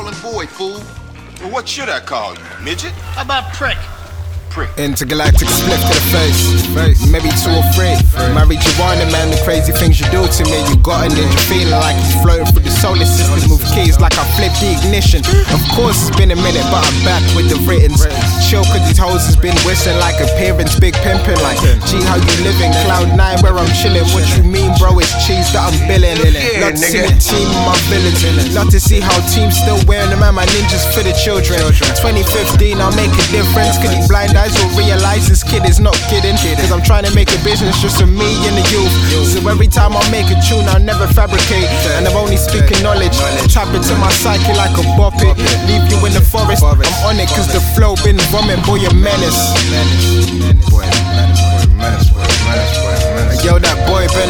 calling boy, fool. Well, what should I call you? Midget? How about prick? Intergalactic split to the face. Maybe 2 or 3. Married Joanna, man, the crazy things you do to me. You got a ninja feeling like he's floating through the solar system. Move keys like I flipped the ignition. Of course, it's been a minute, but I'm back with the writtens. Chill, cause these hoes has been whistling like appearance. Big pimpin' like, gee, how you living? Cloud9 where I'm chilling. What you mean, bro? It's cheese that I'm billing. Love to see the team of my villains. Love to see how teams still wearing them, man. My ninjas for the children. 2015, I'll make a difference. Cause these blind eyes will realize this kid is not kidding. Cause I'm trying to make a business just for me and the youth. So every time I make a tune, I'll never fabricate. And I'm only speaking knowledge. Tap into my psyche like a bop it. Leave you in the forest, I'm on it. Cause the flow been vomit, boy, you're menace. Yo, that boy been